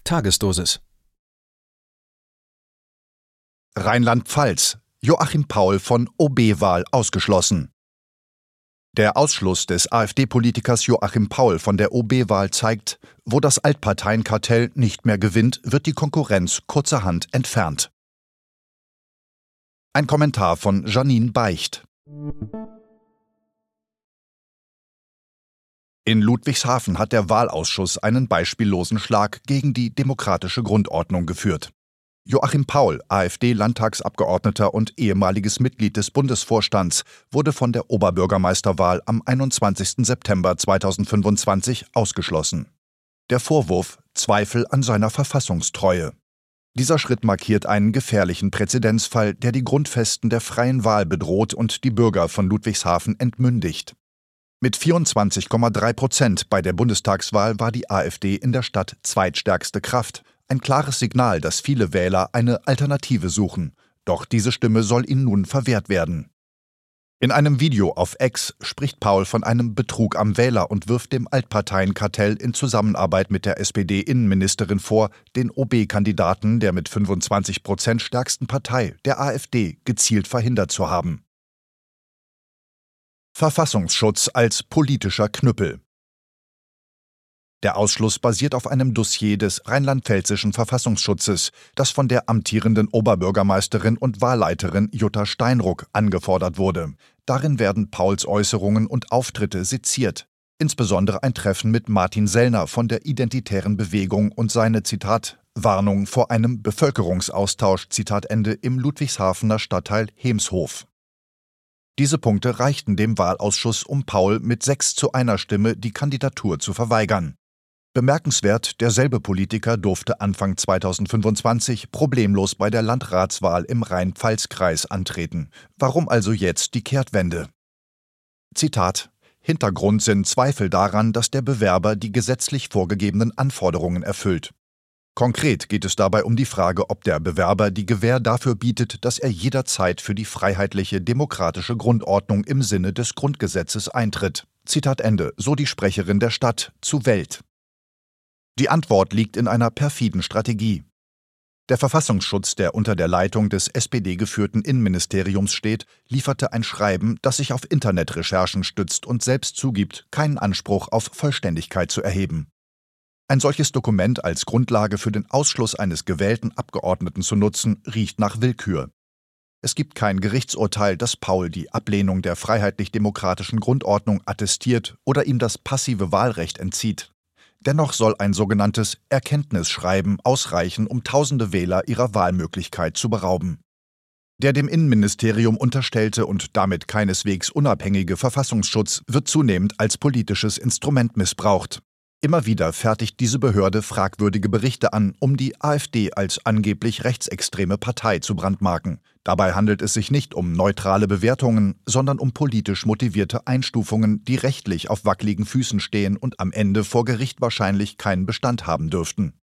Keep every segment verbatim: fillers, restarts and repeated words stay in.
Tagesdosis. Rheinland-Pfalz: Joachim Paul von O B-Wahl ausgeschlossen. Der Ausschluss des AfD-Politikers Joachim Paul von der O B-Wahl zeigt, wo das Altparteienkartell nicht mehr gewinnt, wird die Konkurrenz kurzerhand entfernt. Ein Kommentar von Janine Beicht. In Ludwigshafen hat der Wahlausschuss einen beispiellosen Schlag gegen die demokratische Grundordnung geführt. Joachim Paul, AfD-Landtagsabgeordneter und ehemaliges Mitglied des Bundesvorstands, wurde von der Oberbürgermeisterwahl am einundzwanzigsten September zweitausendfünfundzwanzig ausgeschlossen. Der Vorwurf: Zweifel an seiner Verfassungstreue. Dieser Schritt markiert einen gefährlichen Präzedenzfall, der die Grundfesten der freien Wahl bedroht und die Bürger von Ludwigshafen entmündigt. Mit vierundzwanzig Komma drei Prozent bei der Bundestagswahl war die AfD in der Stadt zweitstärkste Kraft. Ein klares Signal, dass viele Wähler eine Alternative suchen. Doch diese Stimme soll ihnen nun verwehrt werden. In einem Video auf X spricht Paul von einem Betrug am Wähler und wirft dem Altparteienkartell in Zusammenarbeit mit der S P D-Innenministerin vor, den O B-Kandidaten der mit fünfundzwanzig Prozent stärksten Partei, der AfD, gezielt verhindert zu haben. Verfassungsschutz als politischer Knüppel. Der Ausschluss basiert auf einem Dossier des rheinland-pfälzischen Verfassungsschutzes, das von der amtierenden Oberbürgermeisterin und Wahlleiterin Jutta Steinruck angefordert wurde. Darin werden Pauls Äußerungen und Auftritte seziert, insbesondere ein Treffen mit Martin Sellner von der Identitären Bewegung und seine, Zitat, Warnung vor einem Bevölkerungsaustausch, Zitat Ende, im Ludwigshafener Stadtteil Hemshof. Diese Punkte reichten dem Wahlausschuss, um Paul mit sechs zu einer Stimme die Kandidatur zu verweigern. Bemerkenswert, derselbe Politiker durfte Anfang zweitausendfünfundzwanzig problemlos bei der Landratswahl im Rhein-Pfalz-Kreis antreten. Warum also jetzt die Kehrtwende? Zitat: Hintergrund sind Zweifel daran, dass der Bewerber die gesetzlich vorgegebenen Anforderungen erfüllt. Konkret geht es dabei um die Frage, ob der Bewerber die Gewähr dafür bietet, dass er jederzeit für die freiheitliche demokratische Grundordnung im Sinne des Grundgesetzes eintritt. Zitat Ende, so die Sprecherin der Stadt zu Welt. Die Antwort liegt in einer perfiden Strategie. Der Verfassungsschutz, der unter der Leitung des S P D-geführten Innenministeriums steht, lieferte ein Schreiben, das sich auf Internetrecherchen stützt und selbst zugibt, keinen Anspruch auf Vollständigkeit zu erheben. Ein solches Dokument als Grundlage für den Ausschluss eines gewählten Abgeordneten zu nutzen, riecht nach Willkür. Es gibt kein Gerichtsurteil, das Paul die Ablehnung der freiheitlich-demokratischen Grundordnung attestiert oder ihm das passive Wahlrecht entzieht. Dennoch soll ein sogenanntes Erkenntnisschreiben ausreichen, um tausende Wähler ihrer Wahlmöglichkeit zu berauben. Der dem Innenministerium unterstellte und damit keineswegs unabhängige Verfassungsschutz wird zunehmend als politisches Instrument missbraucht. Immer wieder fertigt diese Behörde fragwürdige Berichte an, um die AfD als angeblich rechtsextreme Partei zu brandmarken. Dabei handelt es sich nicht um neutrale Bewertungen, sondern um politisch motivierte Einstufungen, die rechtlich auf wackeligen Füßen stehen und am Ende vor Gericht wahrscheinlich keinen Bestand haben dürften.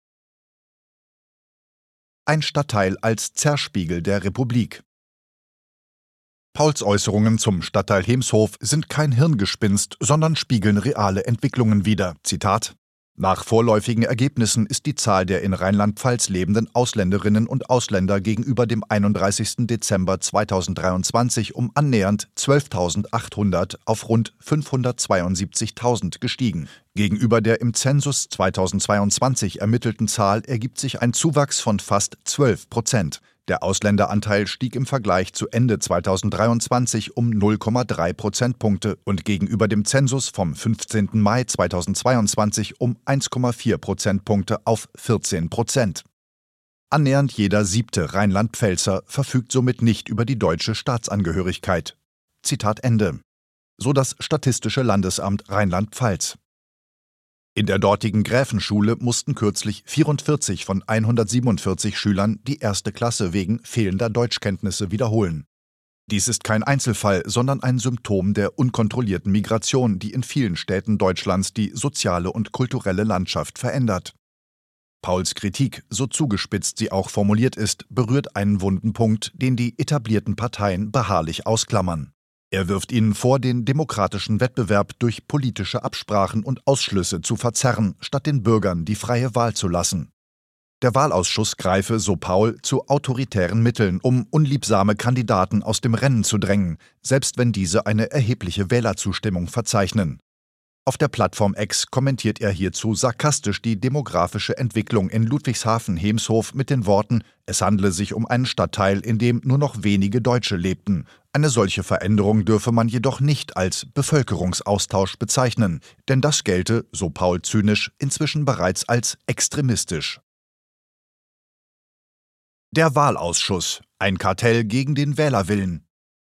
Ein Stadtteil als Zerspiegel der Republik. Pauls Äußerungen zum Stadtteil Hemshof sind kein Hirngespinst, sondern spiegeln reale Entwicklungen wider. Zitat: Nach vorläufigen Ergebnissen ist die Zahl der in Rheinland-Pfalz lebenden Ausländerinnen und Ausländer gegenüber dem einunddreißigsten Dezember zweitausenddreiundzwanzig um annähernd zwölftausendachthundert auf rund fünfhundertzweiundsiebzigtausend gestiegen. Gegenüber der im Zensus zweitausendzweiundzwanzig ermittelten Zahl ergibt sich ein Zuwachs von fast zwölf Prozent. Der Ausländeranteil stieg im Vergleich zu Ende zweitausenddreiundzwanzig um null Komma drei Prozentpunkte und gegenüber dem Zensus vom fünfzehnten Mai zweitausendzweiundzwanzig um eins Komma vier Prozentpunkte auf vierzehn Prozent. Annähernd jeder siebte Rheinland-Pfälzer verfügt somit nicht über die deutsche Staatsangehörigkeit. Zitat Ende. So das Statistische Landesamt Rheinland-Pfalz. In der dortigen Gräfenschule mussten kürzlich vierundvierzig von hundertsiebenundvierzig Schülern die erste Klasse wegen fehlender Deutschkenntnisse wiederholen. Dies ist kein Einzelfall, sondern ein Symptom der unkontrollierten Migration, die in vielen Städten Deutschlands die soziale und kulturelle Landschaft verändert. Pauls Kritik, so zugespitzt sie auch formuliert ist, berührt einen wunden Punkt, den die etablierten Parteien beharrlich ausklammern. Er wirft ihnen vor, den demokratischen Wettbewerb durch politische Absprachen und Ausschlüsse zu verzerren, statt den Bürgern die freie Wahl zu lassen. Der Wahlausschuss greife, so Paul, zu autoritären Mitteln, um unliebsame Kandidaten aus dem Rennen zu drängen, selbst wenn diese eine erhebliche Wählerzustimmung verzeichnen. Auf der Plattform X kommentiert er hierzu sarkastisch die demografische Entwicklung in Ludwigshafen-Hemshof mit den Worten, es handle sich um einen Stadtteil, in dem nur noch wenige Deutsche lebten. Eine solche Veränderung dürfe man jedoch nicht als Bevölkerungsaustausch bezeichnen, denn das gelte, so Paul zynisch, inzwischen bereits als extremistisch. Der Wahlausschuss – ein Kartell gegen den Wählerwillen.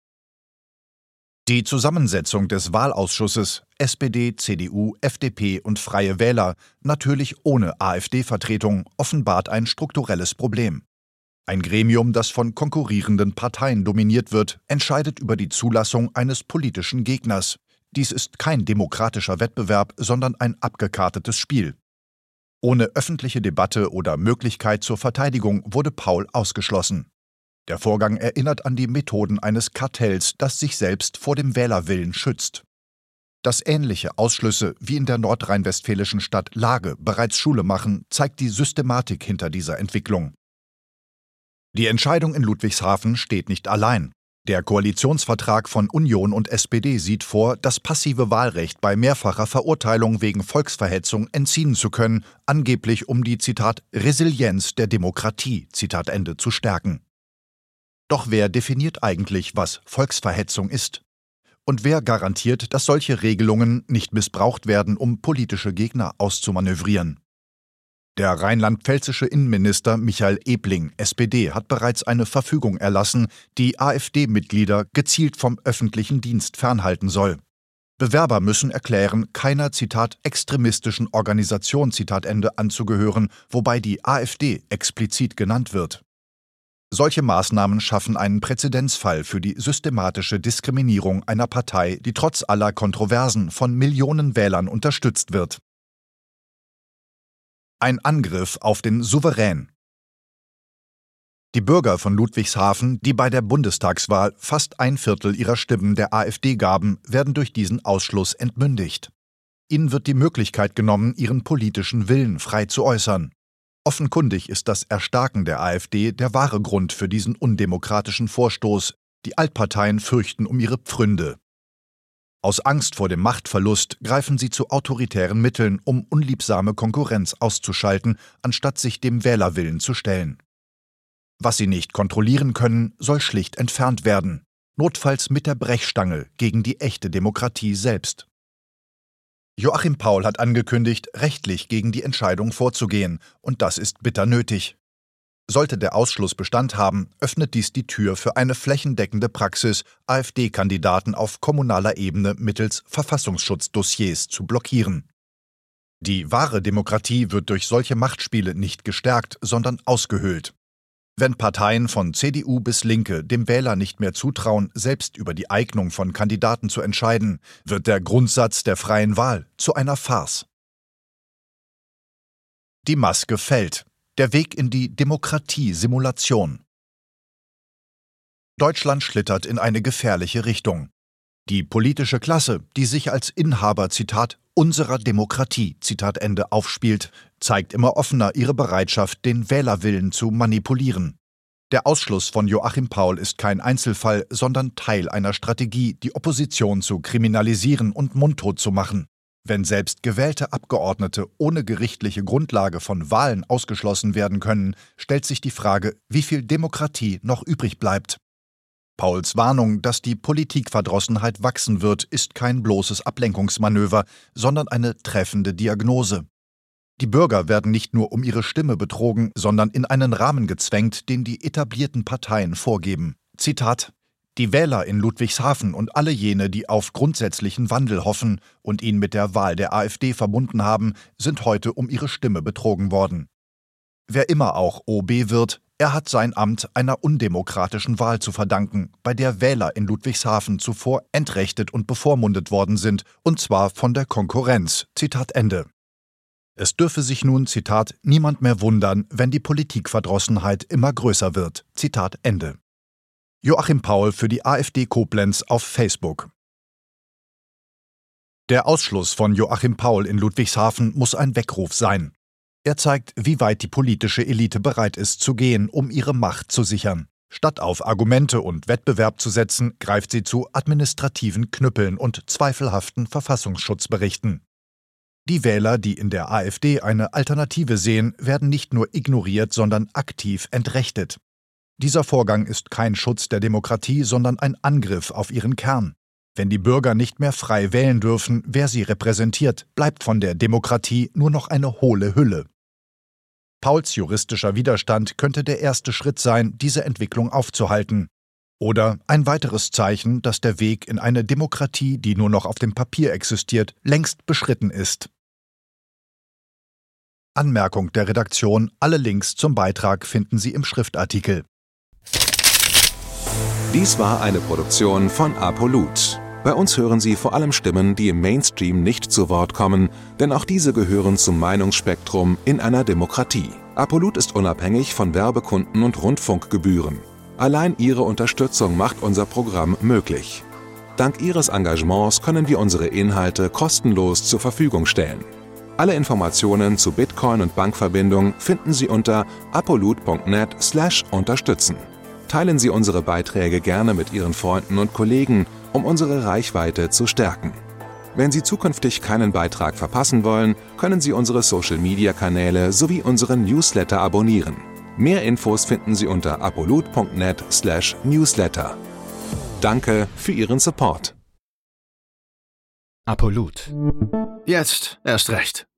Die Zusammensetzung des Wahlausschusses S P D, C D U, F D P und Freie Wähler, natürlich ohne AfD-Vertretung, offenbart ein strukturelles Problem. Ein Gremium, das von konkurrierenden Parteien dominiert wird, entscheidet über die Zulassung eines politischen Gegners. Dies ist kein demokratischer Wettbewerb, sondern ein abgekartetes Spiel. Ohne öffentliche Debatte oder Möglichkeit zur Verteidigung wurde Paul ausgeschlossen. Der Vorgang erinnert an die Methoden eines Kartells, das sich selbst vor dem Wählerwillen schützt. Dass ähnliche Ausschlüsse wie in der nordrhein-westfälischen Stadt Lage bereits Schule machen, zeigt die Systematik hinter dieser Entwicklung. Die Entscheidung in Ludwigshafen steht nicht allein. Der Koalitionsvertrag von Union und S P D sieht vor, das passive Wahlrecht bei mehrfacher Verurteilung wegen Volksverhetzung entziehen zu können, angeblich um die, Zitat, Resilienz der Demokratie, Zitat Ende, zu stärken. Doch wer definiert eigentlich, was Volksverhetzung ist? Und wer garantiert, dass solche Regelungen nicht missbraucht werden, um politische Gegner auszumanövrieren? Der rheinland-pfälzische Innenminister Michael Ebling, S P D, hat bereits eine Verfügung erlassen, die AfD-Mitglieder gezielt vom öffentlichen Dienst fernhalten soll. Bewerber müssen erklären, keiner, Zitat, extremistischen Organisation, Zitat Ende, anzugehören, wobei die AfD explizit genannt wird. Solche Maßnahmen schaffen einen Präzedenzfall für die systematische Diskriminierung einer Partei, die trotz aller Kontroversen von Millionen Wählern unterstützt wird. Ein Angriff auf den Souverän. Die Bürger von Ludwigshafen, die bei der Bundestagswahl fast ein Viertel ihrer Stimmen der AfD gaben, werden durch diesen Ausschluss entmündigt. Ihnen wird die Möglichkeit genommen, ihren politischen Willen frei zu äußern. Offenkundig ist das Erstarken der AfD der wahre Grund für diesen undemokratischen Vorstoß. Die Altparteien fürchten um ihre Pfründe. Aus Angst vor dem Machtverlust greifen sie zu autoritären Mitteln, um unliebsame Konkurrenz auszuschalten, anstatt sich dem Wählerwillen zu stellen. Was sie nicht kontrollieren können, soll schlicht entfernt werden, notfalls mit der Brechstange gegen die echte Demokratie selbst. Joachim Paul hat angekündigt, rechtlich gegen die Entscheidung vorzugehen, und das ist bitter nötig. Sollte der Ausschluss Bestand haben, öffnet dies die Tür für eine flächendeckende Praxis, AfD-Kandidaten auf kommunaler Ebene mittels Verfassungsschutzdossiers zu blockieren. Die wahre Demokratie wird durch solche Machtspiele nicht gestärkt, sondern ausgehöhlt. Wenn Parteien von C D U bis Linke dem Wähler nicht mehr zutrauen, selbst über die Eignung von Kandidaten zu entscheiden, wird der Grundsatz der freien Wahl zu einer Farce. Die Maske fällt. Der Weg in die Demokratie-Simulation. Deutschland schlittert in eine gefährliche Richtung. Die politische Klasse, die sich als Inhaber, Zitat, unserer Demokratie, Zitat Ende, aufspielt, zeigt immer offener ihre Bereitschaft, den Wählerwillen zu manipulieren. Der Ausschluss von Joachim Paul ist kein Einzelfall, sondern Teil einer Strategie, die Opposition zu kriminalisieren und mundtot zu machen. Wenn selbst gewählte Abgeordnete ohne gerichtliche Grundlage von Wahlen ausgeschlossen werden können, stellt sich die Frage, wie viel Demokratie noch übrig bleibt. Pauls Warnung, dass die Politikverdrossenheit wachsen wird, ist kein bloßes Ablenkungsmanöver, sondern eine treffende Diagnose. Die Bürger werden nicht nur um ihre Stimme betrogen, sondern in einen Rahmen gezwängt, den die etablierten Parteien vorgeben. Zitat: Die Wähler in Ludwigshafen und alle jene, die auf grundsätzlichen Wandel hoffen und ihn mit der Wahl der AfD verbunden haben, sind heute um ihre Stimme betrogen worden. Wer immer auch O B wird, er hat sein Amt einer undemokratischen Wahl zu verdanken, bei der Wähler in Ludwigshafen zuvor entrechtet und bevormundet worden sind, und zwar von der Konkurrenz. Zitat Ende. Es dürfe sich nun, Zitat, niemand mehr wundern, wenn die Politikverdrossenheit immer größer wird. Zitat Ende. Joachim Paul für die AfD Koblenz auf Facebook. Der Ausschluss von Joachim Paul in Ludwigshafen muss ein Weckruf sein. Er zeigt, wie weit die politische Elite bereit ist zu gehen, um ihre Macht zu sichern. Statt auf Argumente und Wettbewerb zu setzen, greift sie zu administrativen Knüppeln und zweifelhaften Verfassungsschutzberichten. Die Wähler, die in der AfD eine Alternative sehen, werden nicht nur ignoriert, sondern aktiv entrechtet. Dieser Vorgang ist kein Schutz der Demokratie, sondern ein Angriff auf ihren Kern. Wenn die Bürger nicht mehr frei wählen dürfen, wer sie repräsentiert, bleibt von der Demokratie nur noch eine hohle Hülle. Pauls juristischer Widerstand könnte der erste Schritt sein, diese Entwicklung aufzuhalten. Oder ein weiteres Zeichen, dass der Weg in eine Demokratie, die nur noch auf dem Papier existiert, längst beschritten ist. Anmerkung der Redaktion: Alle Links zum Beitrag finden Sie im Schriftartikel. Dies war eine Produktion von Apolut. Bei uns hören Sie vor allem Stimmen, die im Mainstream nicht zu Wort kommen, denn auch diese gehören zum Meinungsspektrum in einer Demokratie. Apolut ist unabhängig von Werbekunden und Rundfunkgebühren. Allein Ihre Unterstützung macht unser Programm möglich. Dank Ihres Engagements können wir unsere Inhalte kostenlos zur Verfügung stellen. Alle Informationen zu Bitcoin und Bankverbindung finden Sie unter apolut punkt net slash unterstützen. Teilen Sie unsere Beiträge gerne mit Ihren Freunden und Kollegen, um unsere Reichweite zu stärken. Wenn Sie zukünftig keinen Beitrag verpassen wollen, können Sie unsere Social-Media-Kanäle sowie unseren Newsletter abonnieren. Mehr Infos finden Sie unter apolut punkt net slash newsletter. Danke für Ihren Support. Apolut. Jetzt erst recht.